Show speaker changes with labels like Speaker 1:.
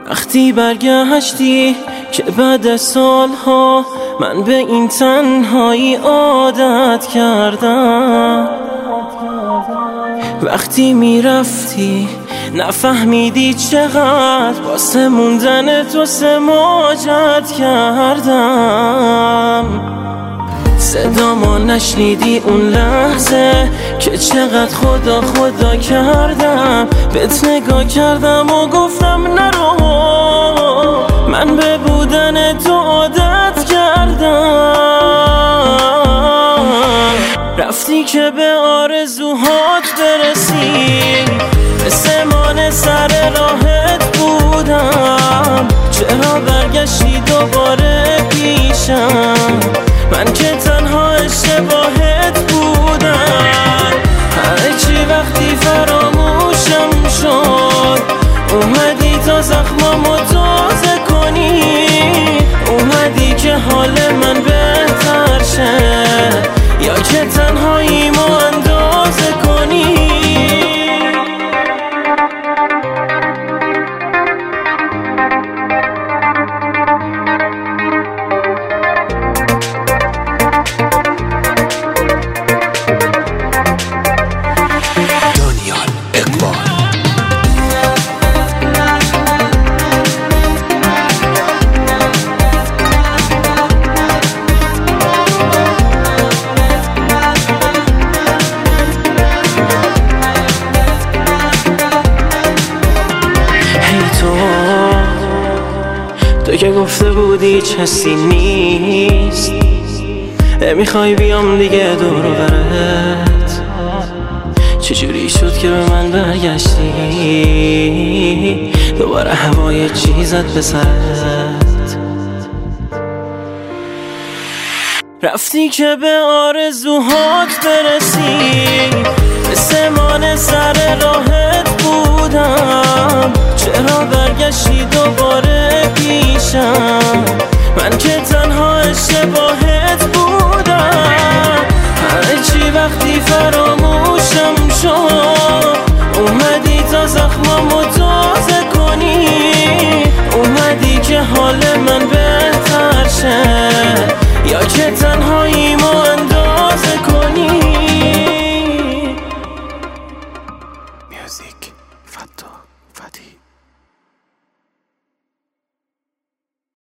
Speaker 1: وقتی برگشتی که بعد از سالها من به این تنهایی عادت کردم. وقتی میرفتی نفهمیدی چقدر واسه موندن تو سماجت کردم. صدامو نشنیدی اون لحظه که چقدر خدا خدا کردم. بهت نگاه کردم و گفتم نرو، من به بودن تو عادت کردم. رفتی که به آرزوهات برسی، مثل مان سر راهت بودم. چرا برگشتی دوباره پیشم؟ من که تنها اشتباهت بودم. هرچی وقتی فراموشم شد، اومدی تا زخمامو تازه کنی. اومدی که حال من بهتر شه، یا که تنهاییمو اندازه کنی. تو که گفته بودی کسی نیست، نمیخوای بیام دیگه دور و برت. چجوری شد که به من برگشتی؟ دوباره هوای چیزت به سرت. رفتی که به آرزوهات برسی، مثل مان سر راهت بودم. چرا برگشتی دوباره پیشم؟ من که تنها اشتباهت بودم. هرچی وقتی فراموشم شد، اومدی تا زخمامو تازه کنی. اومدی که حال من بهتر شه، یا که تنهاییمو اندازه کنی.
Speaker 2: میوزیک فتا فتی